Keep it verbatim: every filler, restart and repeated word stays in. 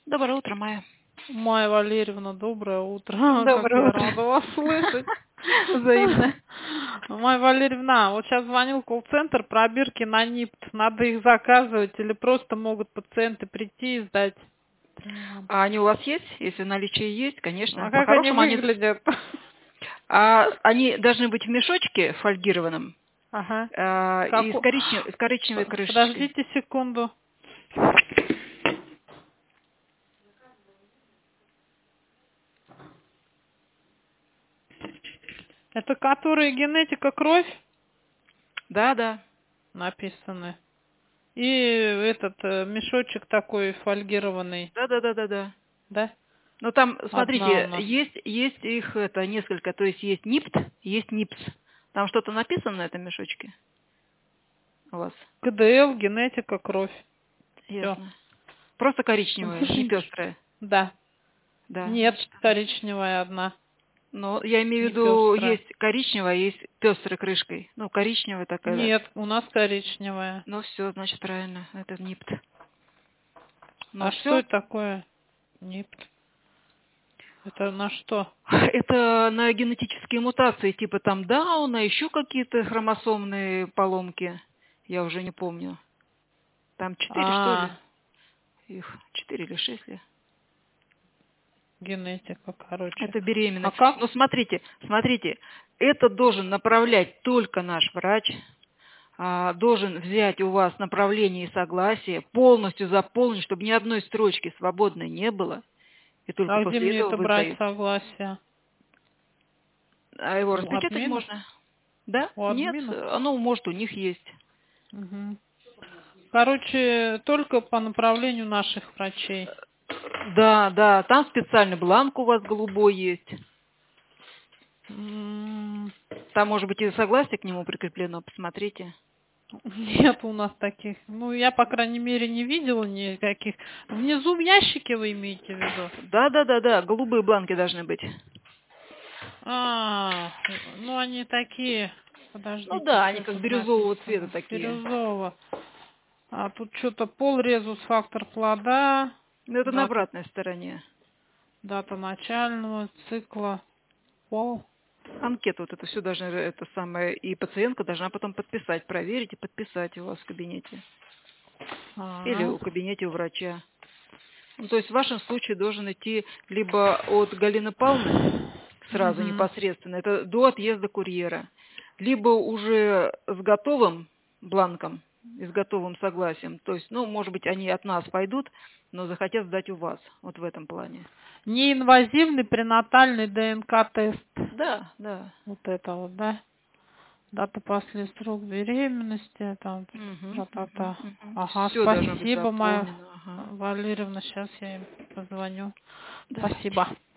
Доброе утро, Майя. Майя Валерьевна, доброе утро. Как Доброе я утро. рада вас слышать. Взаимно. Майя Валерьевна, вот сейчас звонил колл-центр, пробирки на НИПТ. Надо их заказывать или просто могут пациенты прийти и сдать? А они у вас есть? Если в наличии есть, конечно. А как они По-хорошему они... выглядят? А, они должны быть в мешочке фольгированном Ага. а, и с, Как... коричнев... с коричневой крышечкой. Подождите секунду. Это которые генетика кровь Да, да. написаны. И этот э, мешочек такой фольгированный, Да, да, да, да, да. да? Но там, Одна у смотрите, нас. есть, есть их это несколько, то есть есть НИПТ, есть НИПС. Там что-то написано на этом мешочке у вас? КДЛ, генетика, кровь. Все. Ясно. Просто коричневая, не пестрая. Да. Да, Нет, значит. коричневая одна. Но я имею в Не виду, пестрая. есть коричневая, есть пестрой крышкой. Ну, коричневая такая. Нет, у нас коричневая. Ну, все, значит, правильно. Это НИПТ. Ну, А что все. это такое? НИПТ. Это на что? Это на генетические мутации, типа там Дауна, еще какие-то хромосомные поломки. Я уже не помню. Там четыре, что ли? А, Их четыре или шесть ли? генетика, короче. Это А беременность. как? Но смотрите, смотрите, это должен направлять только наш врач, а, должен взять у вас направление и согласие, полностью заполнить, чтобы ни одной строчки свободной не было, и только А где после мне этого это вы брать сдаете. согласие? А его У распечатать админа? можно? Да? У Нет? админа? Оно, может, у них есть. Угу. Короче, только по направлению наших врачей. Да, да, там специальный бланк у вас голубой есть. М, Там, может быть, и согласие к нему прикреплено, посмотрите. Нет у нас таких. Ну, я, по крайней мере, не видела никаких. Внизу в ящике вы имеете в виду? Да, да, да, да, голубые бланки должны быть. А, ну они такие. Ну Подождите, да, они что как тут бирюзового цвета написано? такие. Бирюзово. А тут что-то пол, резус, фактор плода, Но это на дата, обратной стороне. дата начального цикла, пол. Анкету вот эту все должны, это самое, и пациентка должна потом подписать, проверить и подписать у вас в кабинете. Или А, у кабинете у врача. Ну, то есть в вашем случае должен идти либо от Галины Павловны, сразу угу. непосредственно, это до отъезда курьера, либо уже с готовым бланком и с готовым согласием. То есть, ну, может быть, они от нас пойдут, но захотят сдать у вас, вот в этом плане. Неинвазивный пренатальный ДНК-тест. Да, да. Вот это вот, да? Дата после срок беременности, там, Угу, угу, та-та-та. угу. Ага, Все должно быть спасибо, Майя заполнено. Ага. Валерьевна, сейчас я им позвоню. Давайте. Спасибо.